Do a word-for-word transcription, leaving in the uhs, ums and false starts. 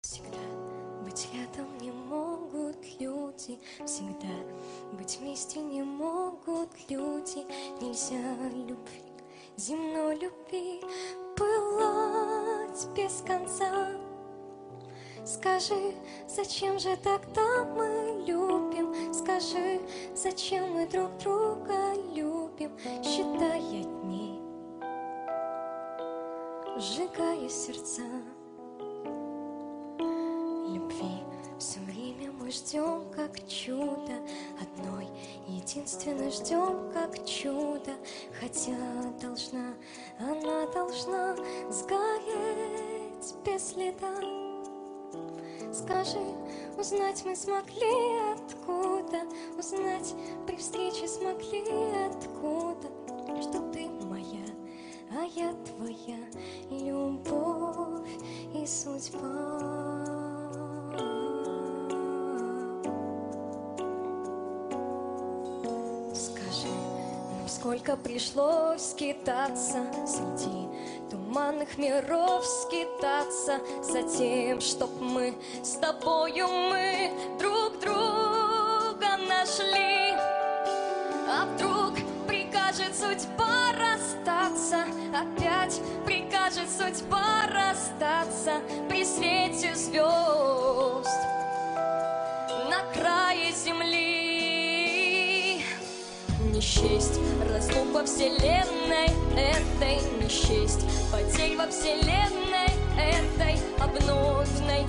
Всегда быть рядом не могут люди, всегда быть вместе не могут люди. Нельзя любви, земной любви, пылать без конца. Скажи, зачем же тогда мы любим? Скажи, зачем мы друг друга любим? Считая дни, сжигая сердца. Любви все время мы ждем, как чудо, одной единственной ждем, как чудо. Хотя должна, она должна сгореть без следа. Скажи, узнать мы смогли откуда, узнать при встрече смогли откуда, что ты моя, а я твоя, любовь и судьба. Скажи, нам сколько пришлось скитаться среди туманных миров, скитаться за тем, чтоб мы с тобою мы друг друга нашли. А вдруг прикажет судьба расстаться, опять прикажет судьба расстаться при свете звезд на крае земли. Не счесть разлук во вселенной этой, не счесть потерь во вселенной этой, а вновь найти